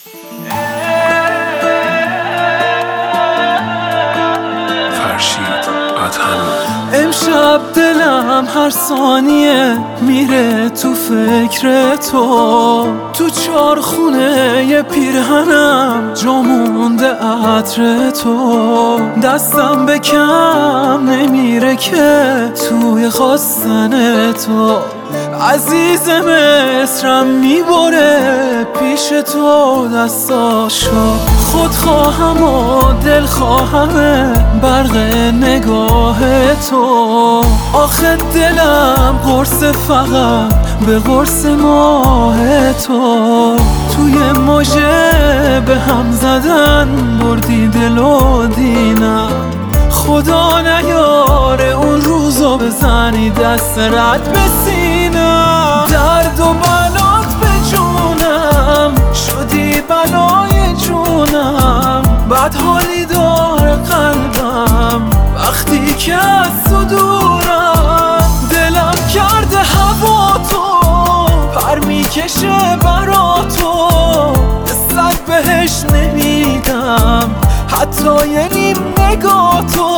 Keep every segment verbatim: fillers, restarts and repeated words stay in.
امشب دلم هر ثانیه میره تو فکر تو، تو چارخونه ی پیرهنم جا مونده عطر تو، دستم به کم نمیره که توی خواستن تو، عزیز مصرم میبره پیش تو دستاشو، خودخواهم و دلخواهم برق نگاه تو، آخه دلم قرص فقط به قرص ماه تو، توی موجه به هم زدن بردی دل و دینم، خدا نیاره اون روزو بزنی دست رد به سینم، درد و بلات به جونم شدی بلای جونم، بد حالی داره قلبم وقتی که از تو دورم، دلم کرده هوا تو پر میکشه برا تو، صد بهش نمیدم حتی یه نیم نگاه تو.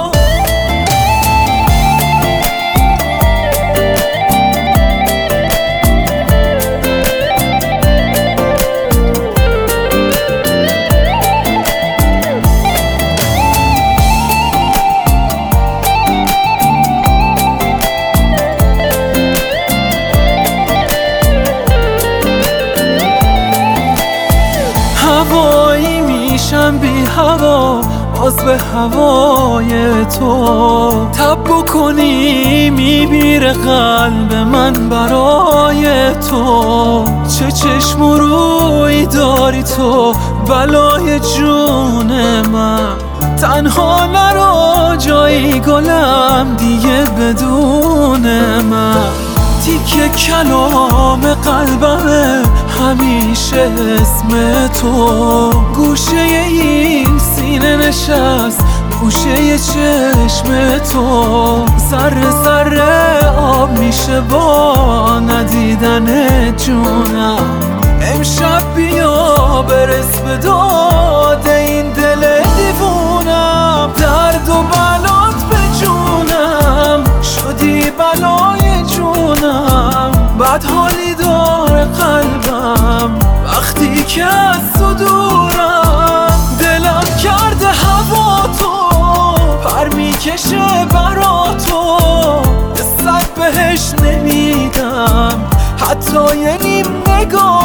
هوایی میشم بی هوا باز به هوای تو، تب بکنی میمیره قلب من برای تو، چه چشم و روی داری تو بلای جون من، تنها نرو جایی گلم دیگه بدون من، تیکه کلام قلبمه همیشه اسم تو، گوشه این سینه نشست گوشه چشم تو، ذره ذره آب میشه با ندیدن جونم، امشب بیا برس به داد این دل دیوونم، درد و بلات به جونم شدی بلای جونم، بد حالی داره قلبم وقتی که از تو دورم، دلم کرده هوا تو پر میکشه برا تو، صد بهش نمیدم حتی یه نیم نگاه